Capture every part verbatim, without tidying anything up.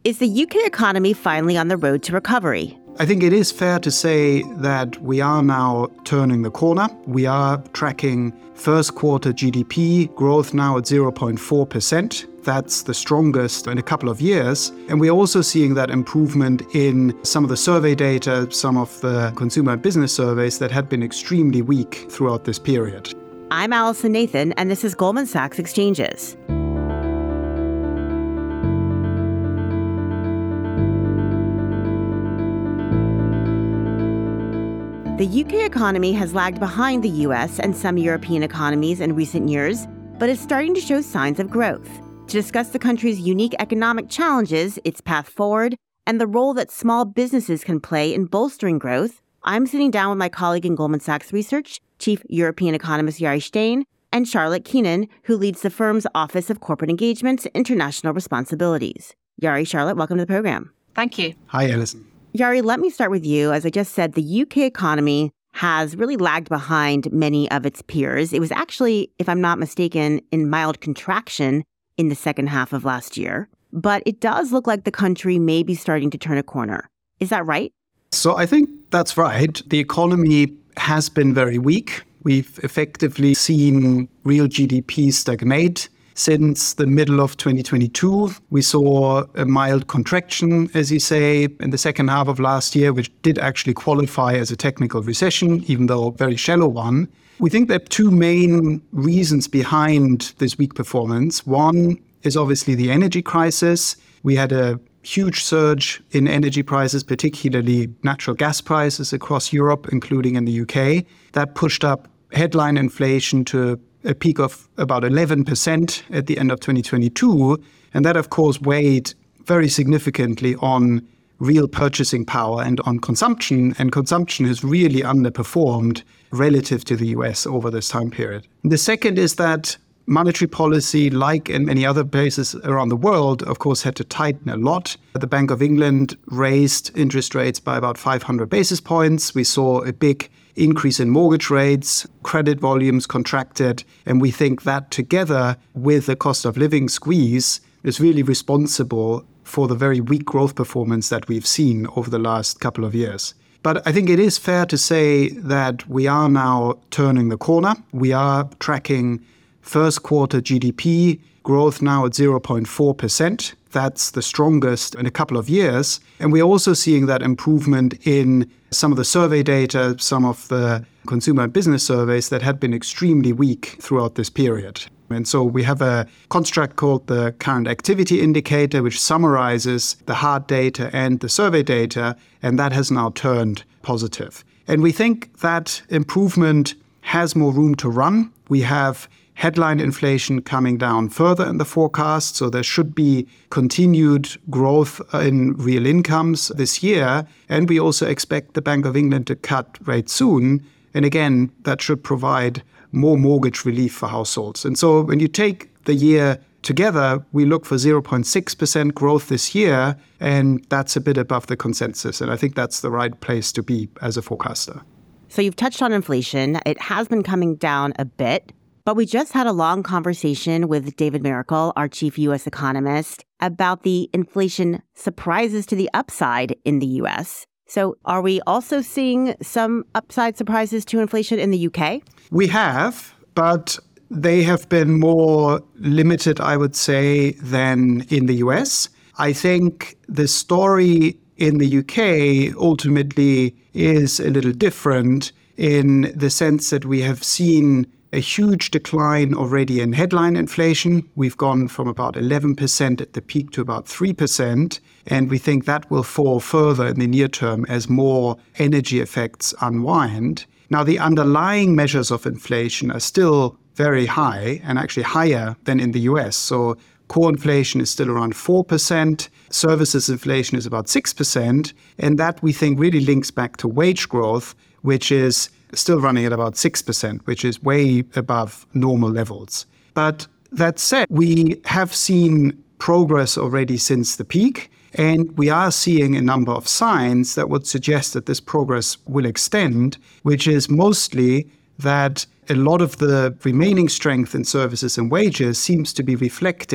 Is the U K economy finally on the road to recovery? I think it is fair to say that we are now turning the corner. We are tracking first quarter G D P growth now at zero point four percent. That's the strongest in a couple of years. And we're also seeing that improvement in some of the survey data, some of the consumer and business surveys that had been extremely weak throughout this period. I'm Allison Nathan, and this is Goldman Sachs Exchanges. The U K economy has lagged behind the U S and some European economies in recent years, but is starting to show signs of growth. To discuss the country's unique economic challenges, its path forward, and the role that small businesses can play in bolstering growth, I'm sitting down with my colleague in Goldman Sachs Research, Chief European Economist Jari Stein, and Charlotte Keenan, who leads the firm's Office of Corporate Engagement's International Responsibilities. Jari, Charlotte, welcome to the program. Thank you. Hi, Alison. Jari, let me start with you. As I just said, the U K economy has really lagged behind many of its peers. It was actually, if I'm not mistaken, in mild contraction in the second half of last year. But it does look like the country may be starting to turn a corner. Is that right? So I think that's right. The economy has been very weak. We've effectively seen real G D P stagnate. Since the middle of twenty twenty-two, we saw a mild contraction, as you say, in the second half of last year, which did actually qualify as a technical recession, even though a very shallow one. We think there are two main reasons behind this weak performance. One is obviously the energy crisis. We had a huge surge in energy prices, particularly natural gas prices across Europe, including in the U K. That pushed up headline inflation to a peak of about eleven percent at the end of twenty twenty-two. And that, of course, weighed very significantly on real purchasing power and on consumption. And consumption has really underperformed relative to the U S over this time period. The second is that monetary policy, like in many other places around the world, of course, had to tighten a lot. The Bank of England raised interest rates by about five hundred basis points. We saw a big increase in mortgage rates, credit volumes contracted, and we think that together with the cost of living squeeze is really responsible for the very weak growth performance that we've seen over the last couple of years. But I think it is fair to say that we are now turning the corner. We are tracking first quarter G D P growth now at zero point four percent. That's the strongest in a couple of years. And we're also seeing that improvement in some of the survey data, some of the consumer and business surveys that had been extremely weak throughout this period. And so we have a construct called the Current Activity Indicator, which summarizes the hard data and the survey data, and that has now turned positive. And we think that improvement has more room to run. We have headline inflation coming down further in the forecast, so there should be continued growth in real incomes this year. And we also expect the Bank of England to cut rates soon. And again, that should provide more mortgage relief for households. And so when you take the year together, we look for zero point six percent growth this year, and that's a bit above the consensus. And I think that's the right place to be as a forecaster. So you've touched on inflation. It has been coming down a bit. But we just had a long conversation with David Miracle, our chief U S economist, about the inflation surprises to the upside in the U S. So are we also seeing some upside surprises to inflation in the U K? We have, but they have been more limited, I would say, than in the U S. I think the story in the U K ultimately is a little different in the sense that we have seen a huge decline already in headline inflation. We've gone from about eleven percent at the peak to about three percent. And we think that will fall further in the near term as more energy effects unwind. Now, the underlying measures of inflation are still very high and actually higher than in the U S. So core inflation is still around four percent. Services inflation is about six percent. And that, we think, really links back to wage growth, which is still running at about six percent, which is way above normal levels. But that said, we have seen progress already since the peak, and we are seeing a number of signs that would suggest that this progress will extend, which is mostly that a lot of the remaining strength in services and wages seems to be reflecting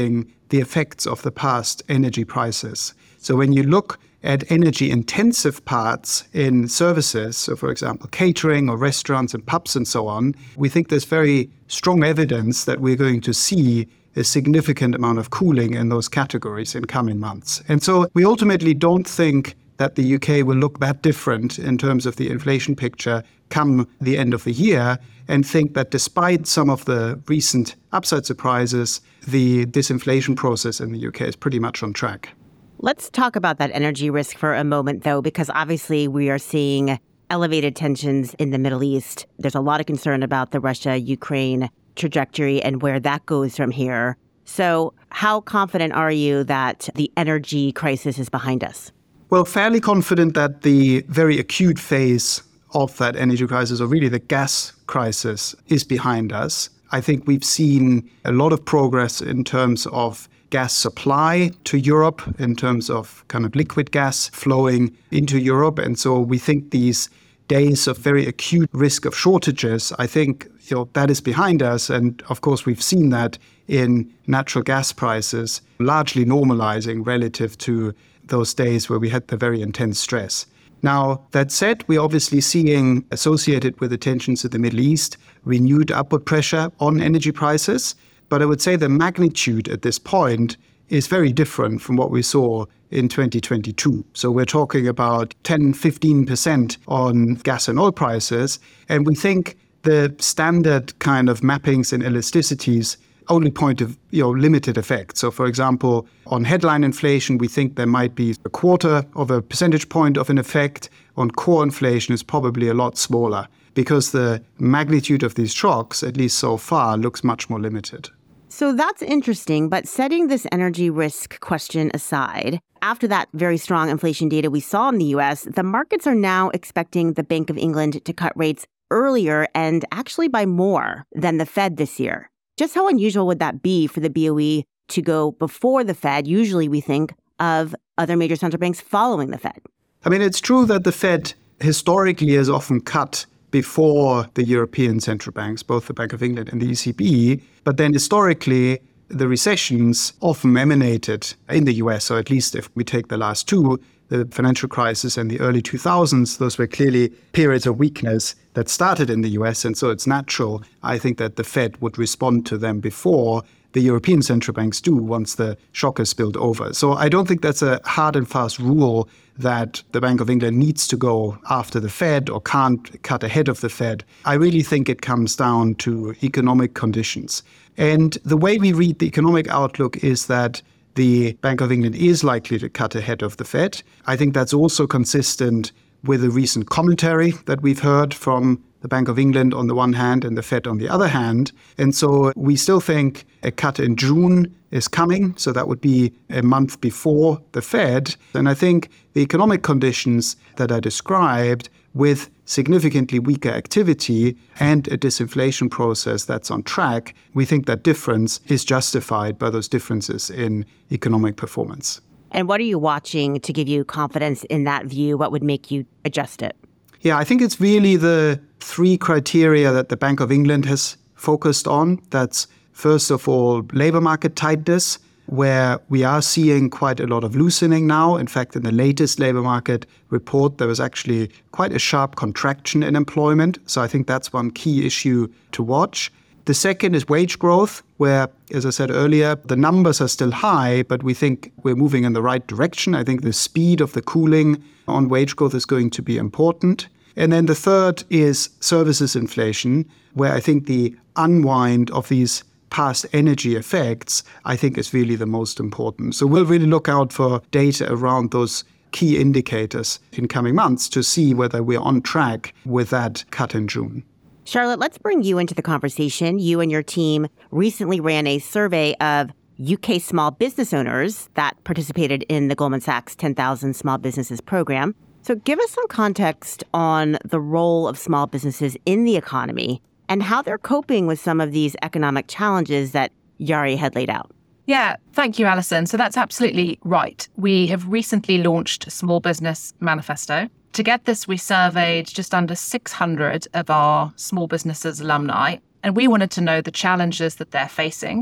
the effects of the past energy prices. So when you look at energy-intensive parts in services, so for example, catering or restaurants and pubs and so on, we think there's very strong evidence that we're going to see a significant amount of cooling in those categories in coming months. And so we ultimately don't think that the U K will look that different in terms of the inflation picture come the end of the year, and think that despite some of the recent upside surprises, the disinflation process in the U K is pretty much on track. Let's talk about that energy risk for a moment, though, because obviously we are seeing elevated tensions in the Middle East. There's a lot of concern about the Russia-Ukraine trajectory and where that goes from here. So how confident are you that the energy crisis is behind us? Well, fairly confident that the very acute phase of that energy crisis, or really the gas crisis, is behind us. I think we've seen a lot of progress in terms of gas supply to Europe, in terms of kind of liquid gas flowing into Europe. And so we think these days of very acute risk of shortages, I think you know, that is behind us. And of course, we've seen that in natural gas prices largely normalizing relative to those days where we had the very intense stress. Now, that said, we're obviously seeing, associated with the tensions in the Middle East, renewed upward pressure on energy prices. But I would say the magnitude at this point is very different from what we saw in twenty twenty-two. So we're talking about ten, fifteen percent on gas and oil prices. And we think the standard kind of mappings and elasticities only point to you know, limited effect. So for example, on headline inflation, we think there might be a quarter of a percentage point of an effect. On core inflation, is probably a lot smaller because the magnitude of these shocks, at least so far, looks much more limited. So that's interesting, but setting this energy risk question aside, after that very strong inflation data we saw in the U S, the markets are now expecting the Bank of England to cut rates earlier and actually by more than the Fed this year. Just how unusual would that be for the B O E to go before the Fed? Usually we think of other major central banks following the Fed. I mean, it's true that the Fed historically has often cut before the European central banks, both the Bank of England and the E C B. But then historically, the recessions often emanated in the U S, or at least if we take the last two, the financial crisis and the early two thousands, those were clearly periods of weakness that started in the U S. And so it's natural, I think, that the Fed would respond to them before the European central banks do once the shock has spilled over. So I don't think that's a hard and fast rule that the Bank of England needs to go after the Fed or can't cut ahead of the Fed. I really think it comes down to economic conditions. And the way we read the economic outlook is that the Bank of England is likely to cut ahead of the Fed. I think that's also consistent with the recent commentary that we've heard from the Bank of England on the one hand and the Fed on the other hand. And so we still think a cut in June is coming. So that would be a month before the Fed. And I think the economic conditions that I described, with significantly weaker activity and a disinflation process that's on track, we think that difference is justified by those differences in economic performance. And what are you watching to give you confidence in that view? What would make you adjust it? Yeah, I think it's really the three criteria that the Bank of England has focused on. That's first of all, labor market tightness, where we are seeing quite a lot of loosening now. In fact, in the latest labor market report, there was actually quite a sharp contraction in employment. So I think that's one key issue to watch. The second is wage growth, where, as I said earlier, the numbers are still high, but we think we're moving in the right direction. I think the speed of the cooling on wage growth is going to be important. And then the third is services inflation, where I think the unwind of these past energy effects, I think, is really the most important. So we'll really look out for data around those key indicators in coming months to see whether we're on track with that cut in June. Charlotte, let's bring you into the conversation. You and your team recently ran a survey of U K small business owners that participated in the Goldman Sachs ten thousand Small Businesses program. So give us some context on the role of small businesses in the economy and how they're coping with some of these economic challenges that Jari had laid out. Yeah, thank you, Alison. So that's absolutely right. We have recently launched a Small Business Manifesto. To get this, we surveyed just under six hundred of our small businesses alumni, and we wanted to know the challenges that they're facing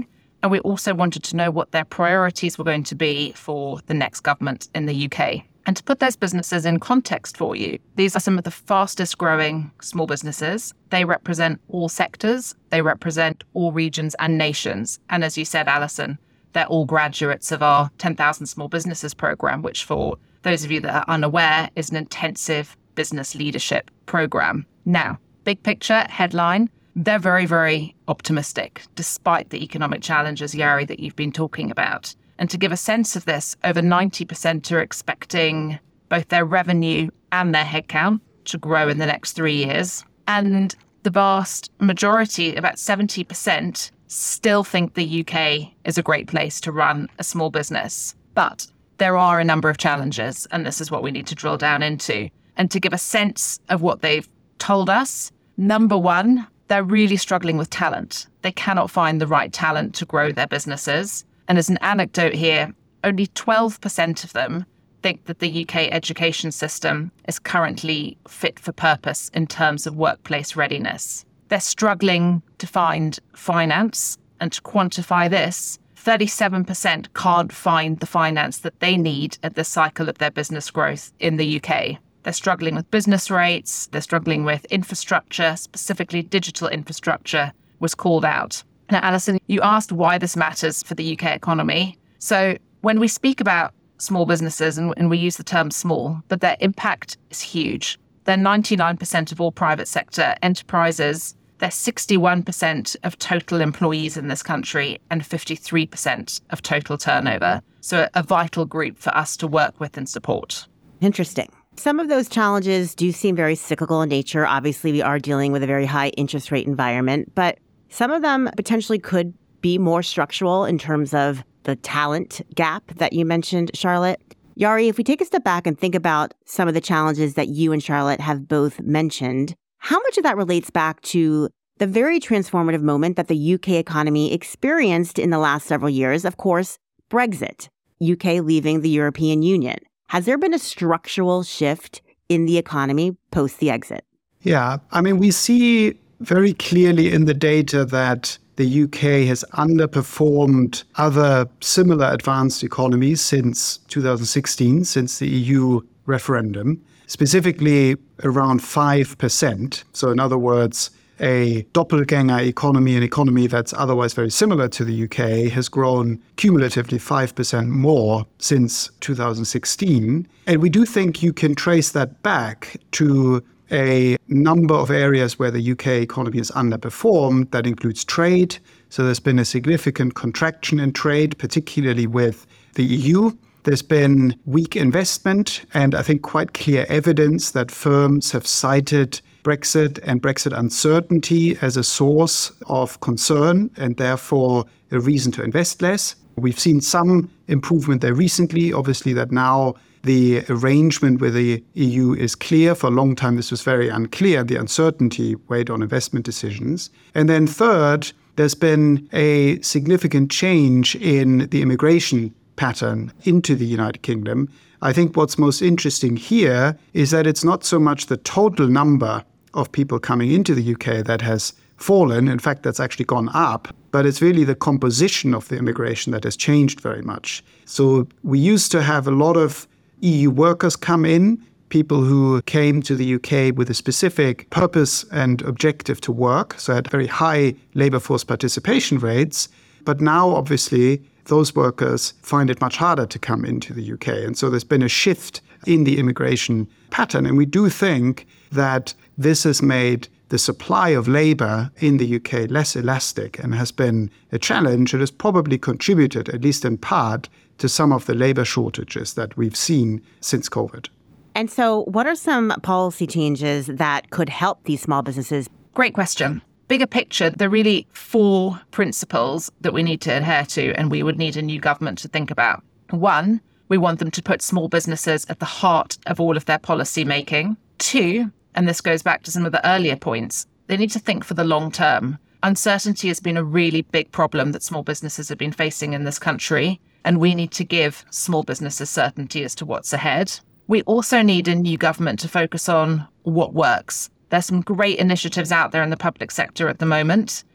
And we also wanted to know what their priorities were going to be for the next government in the U K. And to put those businesses in context for you, these are some of the fastest growing small businesses. They represent all sectors, they represent all regions and nations. And as you said, Alison, they're all graduates of our ten thousand Small Businesses program, which for those of you that are unaware is an intensive business leadership program. Now, big picture, headline, they're very, very optimistic, despite the economic challenges, Jari, that you've been talking about. And to give a sense of this, over ninety percent are expecting both their revenue and their headcount to grow in the next three years. And the vast majority, about seventy percent, still think the U K is a great place to run a small business. But there are a number of challenges, and this is what we need to drill down into. And to give a sense of what they've told us, number one, they're really struggling with talent. They cannot find the right talent to grow their businesses. And as an anecdote here, only twelve percent of them think that the U K education system is currently fit for purpose in terms of workplace readiness. They're struggling to find finance, and to quantify this, thirty-seven percent can't find the finance that they need at the cycle of their business growth in the U K. They're struggling with business rates, they're struggling with infrastructure, specifically digital infrastructure was called out. Now, Alison, you asked why this matters for the U K economy. So when we speak about small businesses, and, and we use the term small, but their impact is huge. They're ninety-nine percent of all private sector enterprises. They're sixty-one percent of total employees in this country and fifty-three percent of total turnover. So a vital group for us to work with and support. Interesting. Some of those challenges do seem very cyclical in nature. Obviously, we are dealing with a very high interest rate environment, but some of them potentially could be more structural in terms of the talent gap that you mentioned, Charlotte. Jari, if we take a step back and think about some of the challenges that you and Charlotte have both mentioned, how much of that relates back to the very transformative moment that the U K economy experienced in the last several years? Of course, Brexit, U K leaving the European Union. Has there been a structural shift in the economy post the exit? Yeah, I mean, we see very clearly in the data that the U K has underperformed other similar advanced economies since two thousand sixteen, since the E U referendum, specifically around five percent. So in other words, a doppelganger economy, an economy that's otherwise very similar to the U K, has grown cumulatively five percent more since two thousand sixteen. And we do think you can trace that back to a number of areas where the U K economy has underperformed. That includes trade. So there's been a significant contraction in trade, particularly with the E U. There's been weak investment, and I think quite clear evidence that firms have cited Brexit and Brexit uncertainty as a source of concern and therefore a reason to invest less. We've seen some improvement there recently, obviously, that now the arrangement with the E U is clear. For a long time, this was very unclear. The uncertainty weighed on investment decisions. And then third, there's been a significant change in the immigration pattern into the United Kingdom. I think what's most interesting here is that it's not so much the total number of people coming into the U K that has fallen. In fact, that's actually gone up. But it's really the composition of the immigration that has changed very much. So we used to have a lot of E U workers come in, people who came to the U K with a specific purpose and objective to work, so had very high labor force participation rates. But now, obviously, those workers find it much harder to come into the U K. And so there's been a shift in the immigration pattern. And we do think that this has made the supply of labor in the U K less elastic and has been a challenge. It has probably contributed, at least in part, to some of the labor shortages that we've seen since COVID. And so what are some policy changes that could help these small businesses? Great question. Bigger picture, there are really four principles that we need to adhere to and we would need a new government to think about. One, we want them to put small businesses at the heart of all of their policy making. Two, and this goes back to some of the earlier points, they need to think for the long term. Uncertainty has been a really big problem that small businesses have been facing in this country, and we need to give small businesses certainty as to what's ahead. We also need a new government to focus on what works. There's some great initiatives out there in the public sector at the moment,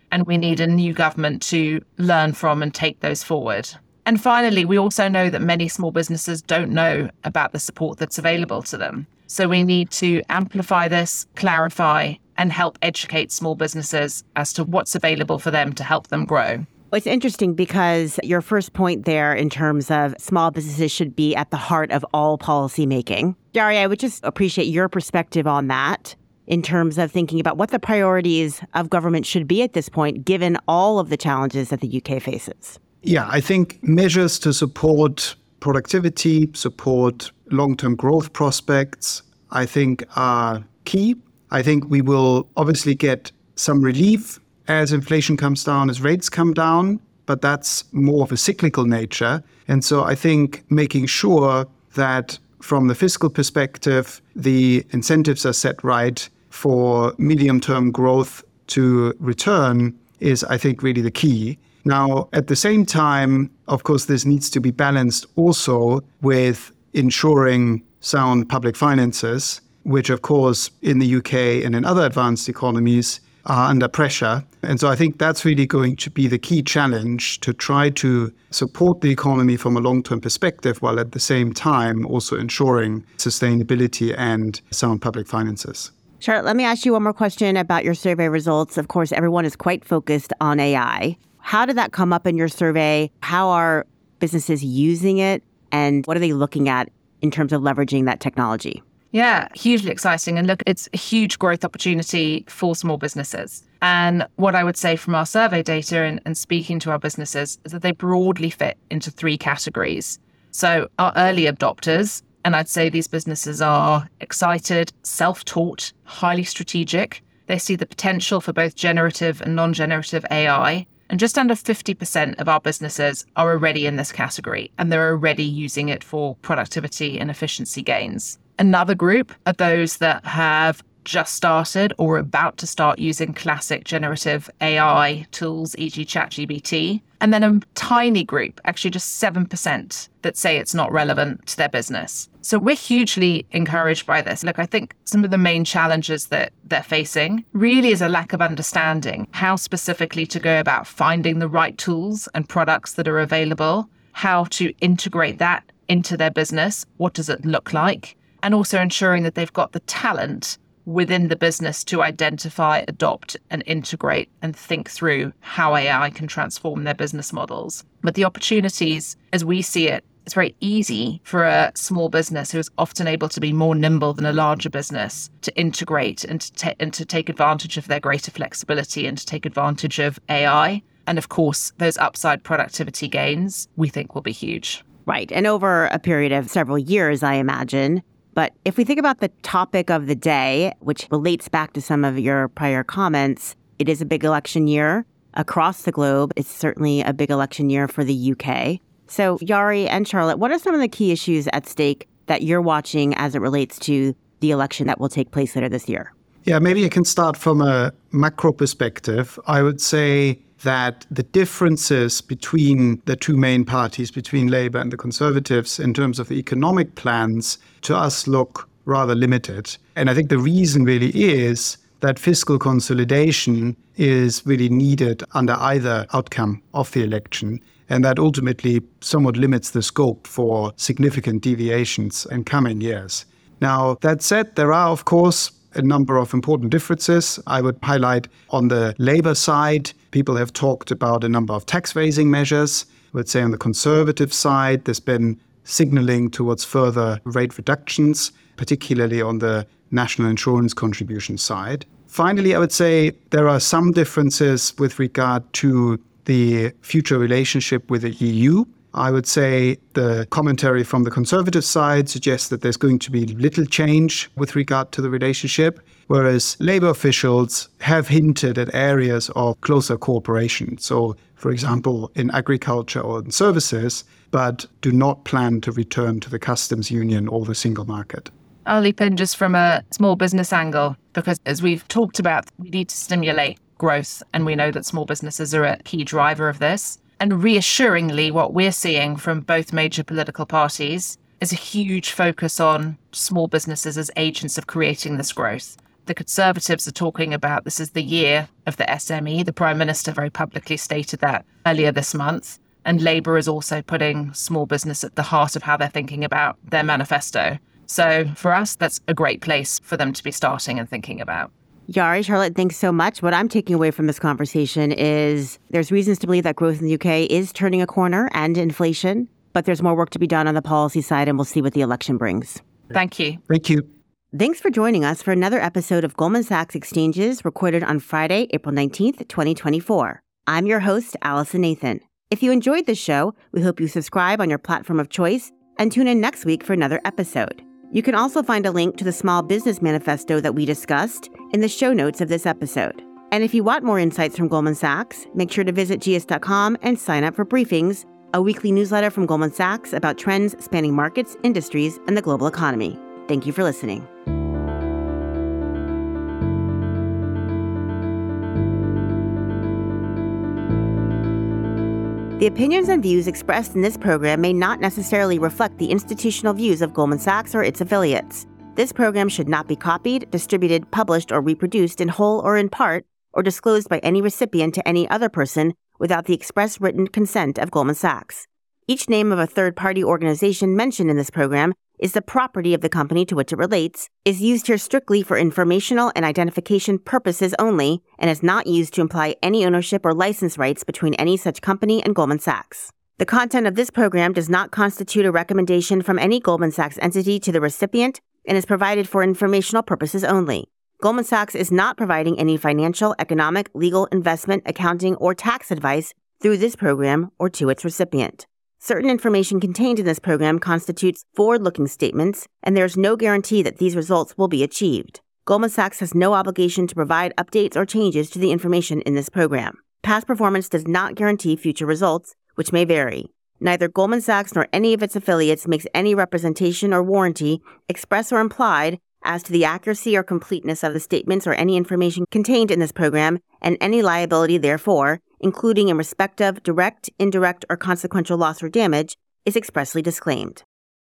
and we need a new government to learn from and take those forward. And finally, we also know that many small businesses don't know about the support that's available to them. So we need to amplify this, clarify, and help educate small businesses as to what's available for them to help them grow. It's interesting because your first point there in terms of small businesses should be at the heart of all policy making. Jari, I would just appreciate your perspective on that in terms of thinking about what the priorities of government should be at this point, given all of the challenges that the U K faces. Yeah, I think measures to support productivity, support long-term growth prospects, I think are key. I think we will obviously get some relief as inflation comes down, as rates come down, but that's more of a cyclical nature. And so I think making sure that from the fiscal perspective, the incentives are set right for medium-term growth to return is, I think, really the key. Now, at the same time, of course, this needs to be balanced also with ensuring sound public finances, which, of course, in the U K and in other advanced economies are under pressure. And so I think that's really going to be the key challenge, to try to support the economy from a long-term perspective, while at the same time also ensuring sustainability and sound public finances. Charlotte, let me ask you one more question about your survey results. Of course, everyone is quite focused on A I. How did that come up in your survey? How are businesses using it? And what are they looking at in terms of leveraging that technology? Yeah, hugely exciting. And look, it's a huge growth opportunity for small businesses. And what I would say from our survey data and, and speaking to our businesses is that they broadly fit into three categories. So our early adopters, and I'd say these businesses are excited, self-taught, highly strategic. They see the potential for both generative and non-generative A I. And just under fifty percent of our businesses are already in this category, and they're already using it for productivity and efficiency gains. Another group are those that have just started or about to start using classic generative A I tools, for example ChatGPT. And then a tiny group, actually just seven percent, that say it's not relevant to their business. So we're hugely encouraged by this. Look, I think some of the main challenges that they're facing really is a lack of understanding how specifically to go about finding the right tools and products that are available, how to integrate that into their business, what does it look like, and also ensuring that they've got the talent within the business to identify, adopt, and integrate and think through how A I can transform their business models. But the opportunities, as we see it, it's very easy for a small business who is often able to be more nimble than a larger business to integrate and to, ta- and to take advantage of their greater flexibility and to take advantage of A I. And of course, those upside productivity gains we think will be huge. Right. And over a period of several years, I imagine. But if we think about the topic of the day, which relates back to some of your prior comments, it is a big election year across the globe. It's certainly a big election year for the U K. So Jari and Charlotte, what are some of the key issues at stake that you're watching as it relates to the election that will take place later this year? Yeah, maybe I can start from a macro perspective. I would say that the differences between the two main parties, between Labour and the Conservatives, in terms of the economic plans, to us look rather limited. And I think the reason really is that fiscal consolidation is really needed under either outcome of the election. And that ultimately somewhat limits the scope for significant deviations in coming years. Now, that said, there are, of course, a number of important differences. I would highlight on the Labour side, people have talked about a number of tax-raising measures. Let's say on the Conservative side, there's been signaling towards further rate reductions, particularly on the national insurance contribution side. Finally, I would say there are some differences with regard to the future relationship with the E U. I would say the commentary from the Conservative side suggests that there's going to be little change with regard to the relationship, whereas Labour officials have hinted at areas of closer cooperation. So, for example, in agriculture or in services, but do not plan to return to the customs union or the single market. I'll leap in just from a small business angle, because as we've talked about, we need to stimulate growth, and we know that small businesses are a key driver of this. And reassuringly, what we're seeing from both major political parties is a huge focus on small businesses as agents of creating this growth. The Conservatives are talking about this is the year of the S M E. The Prime Minister very publicly stated that earlier this month. And Labour is also putting small business at the heart of how they're thinking about their manifesto. So for us, that's a great place for them to be starting and thinking about. Yari, Charlotte, thanks so much. What I'm taking away from this conversation is there's reasons to believe that growth in the U K is turning a corner and inflation, but there's more work to be done on the policy side, and we'll see what the election brings. Thank you. Thank you. Thanks for joining us for another episode of Goldman Sachs Exchanges, recorded on Friday, April nineteenth, twenty twenty-four. I'm your host, Allison Nathan. If you enjoyed this show, we hope you subscribe on your platform of choice and tune in next week for another episode. You can also find a link to the Small Business Manifesto that we discussed in the show notes of this episode. And if you want more insights from Goldman Sachs, make sure to visit G S dot com and sign up for Briefings, a weekly newsletter from Goldman Sachs about trends spanning markets, industries, and the global economy. Thank you for listening. The opinions and views expressed in this program may not necessarily reflect the institutional views of Goldman Sachs or its affiliates. This program should not be copied, distributed, published, or reproduced in whole or in part, or disclosed by any recipient to any other person without the express written consent of Goldman Sachs. Each name of a third-party organization mentioned in this program is the property of the company to which it relates, is used here strictly for informational and identification purposes only, and is not used to imply any ownership or license rights between any such company and Goldman Sachs. The content of this program does not constitute a recommendation from any Goldman Sachs entity to the recipient and is provided for informational purposes only. Goldman Sachs is not providing any financial, economic, legal, investment, accounting, or tax advice through this program or to its recipient. Certain information contained in this program constitutes forward-looking statements, and there is no guarantee that these results will be achieved. Goldman Sachs has no obligation to provide updates or changes to the information in this program. Past performance does not guarantee future results, which may vary. Neither Goldman Sachs nor any of its affiliates makes any representation or warranty, express or implied, as to the accuracy or completeness of the statements or any information contained in this program, and any liability therefore, including in respect of direct, indirect, or consequential loss or damage, is expressly disclaimed.